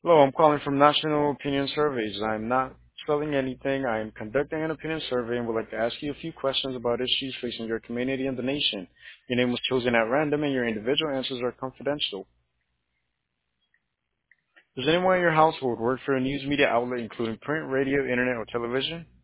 Hello, I'm calling from National Opinion Surveys. I'm not selling anything. I'm conducting an opinion survey and would like to ask you a few questions about issues facing your community and the nation. Your name was chosen at random and your individual answers are confidential. Does anyone in your household work for a news media outlet including print, radio, internet, or television?